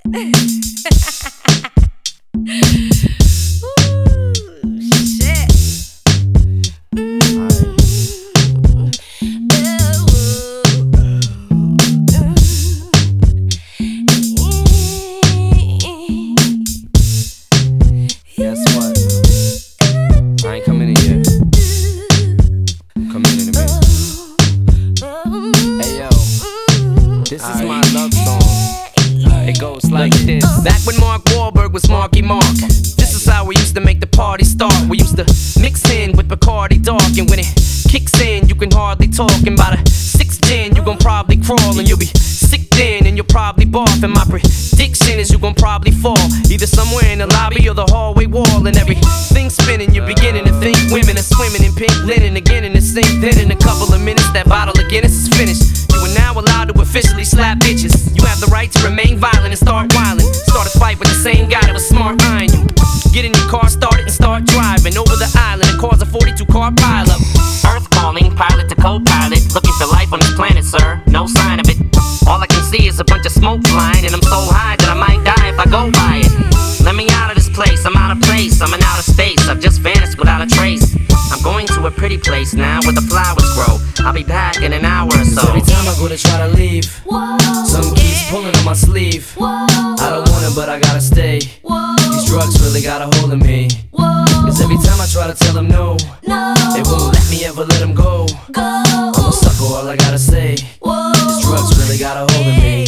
Guess what? I ain't coming in yet. Come in a minute. Hey yo, this is my love song. It goes like this. Back when Mark Wahlberg was Marky Mark, this is how we used to make the party start. We used to mix in with Bacardi Dark, and when it kicks in, you can hardly talk. And by the sixth gin, you gon' probably crawl, and you'll be sick then, and you'll probably barf. And my prediction is you gon' probably fall, either somewhere in the lobby or the hallway wall. And everything's spinning, you're beginning to think women are swimming in pink linen again in the sink. Then in a couple of minutes, that bottle of Guinness is finished. You are now allowed to officially slap bitches. You have the right to remain violent and start wildin'. Start a fight with the same guy that was smart eyeing you. Get in your car, start it, and start driving over the island and cause a 42-car pileup. Earth calling, pilot to co-pilot, looking for life on this planet, sir. No sign of it. All I can see is a bunch of smoke flying, and I'm so high that I might die if I go by it. Let me out of this place, I'm out of place, I'm in outer space. I've just vanished without a trace. I'm going to a pretty place now where the flowers grow. I'll be back in an hour or so. Every time I go to try to leave, some keeps pulling on my sleeve. I don't want it, but I gotta stay. These drugs really got a hold of me. Cause every time I try to tell them no, they won't let me ever let them go. I'm a sucker, all I gotta say. These drugs really got a hold of me.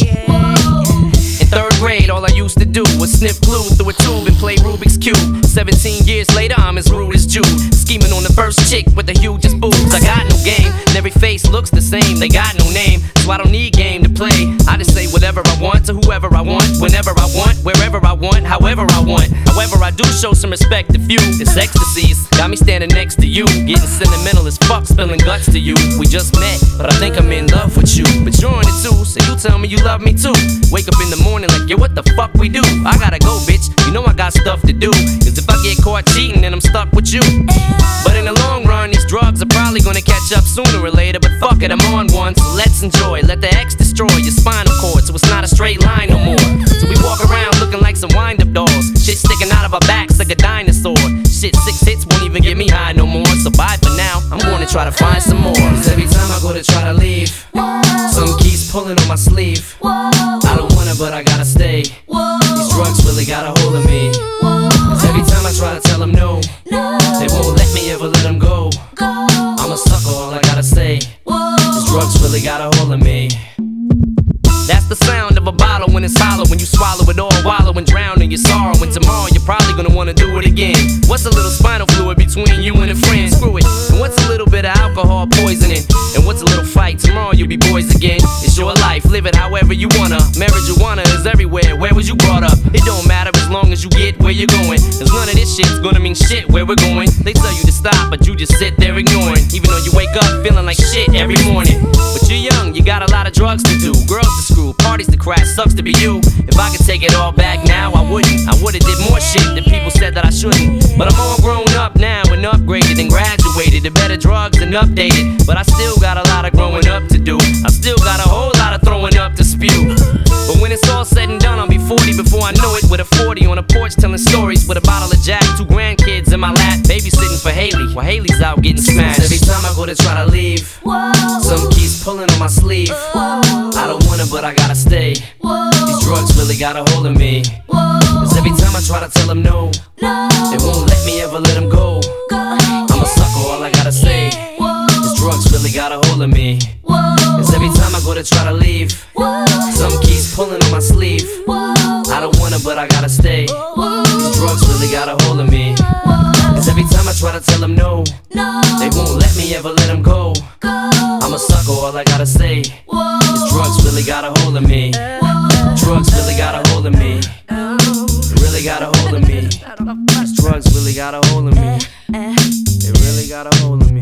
In third grade, all I used to do was sniff glue through a tube and play Rubik's Cube. 17 years later, I'm as rude as Jude, scheming on the first chick with the hugest boobs. I got no game, and every face looks the same. They got no name, so I don't need game to play. I just say whatever I want to whoever I want, whenever I want, wherever I want, however I want. However, I do show some respect to few. This ecstasy's got me standing next to you, getting sentimental as fuck, spilling guts to you. We just met, but I think I'm in love with you. But you're on it too, so you tell me you love me too. Wake up in the morning like, yo, what the fuck we do? I gotta go, bitch, you know I got stuff to do. Cause if I get caught cheating, then I'm stuck with you. But in the long run, these drugs are probably gonna catch up sooner or later. But fuck it, I'm on one, so let's enjoy. Let the X destroy your spinal cord, so it's not a straight line no more. So we walk around looking like some wind-up dolls. Shit sticking out of our backs like a dinosaur. Shit, 6 hits won't even get me high no more. So bye for now, I'm gonna try to find some more. Cause every time I go to try to leave, some keeps pulling on my sleeve. I don't want it, but I gotta stay. These drugs really got a hold of me. Cause every time I try to tell them no, they won't let me ever let them go. I'm a sucker, all I gotta say. These drugs really got a hold of me. That's the sound of a bottle when it's hollow, when you swallow it all, wallow and drown in your sorrow. And tomorrow you're probably gonna wanna do it again. What's a little spinal fluid between you and a friend? Screw it. And what's a little bit of alcohol poisoning? And what's a little fight? Tomorrow you'll be boys again. It's your life, live it however you wanna. Marijuana is everywhere, where was you brought up? It don't matter as long as you get where you're going. Cause none of this shit's gonna mean shit where we're going. They tell you to stop, but you just sit there ignoring. Even though you wake up feeling like shit every morning. But you're young, you got a lot of drugs to do, girls to screw, parties to crash, sucks to be you. If I could take it all back now, I wouldn't. I would've did more shit that people said that I shouldn't. But I'm all grown up now and upgraded and graduated to better drugs and updated. But I still got a lot of growing up to do. I still got a whole lot of throwing up to spew. But when it's all said and done, I'll be 40 before I know it. With a 40 on a porch telling stories with a bottle of Jack, 2 grandkids in my lap, babysitting for Haley while Haley's out getting smashed. Every time I go to try to leave, some keeps pulling on my sleeve. I don't want it, but I gotta stay. These drugs really got a hold of me. Cause every time I try to tell them no, they won't let me ever let them go. I'm a sucker, all I gotta say. These drugs really got a hold of me. Cause every time I go to try to leave, some keeps pulling on my sleeve. I don't want it, but I gotta stay. These drugs really got a hold of me. Cause every time I try to tell them no, they won't let me ever let them go. I'm a sucker, all I gotta say. These drugs really got a hold of me. Drugs really got a hold of me. They really got a hold of me. These drugs really got a hold of me. They really got a hold of me.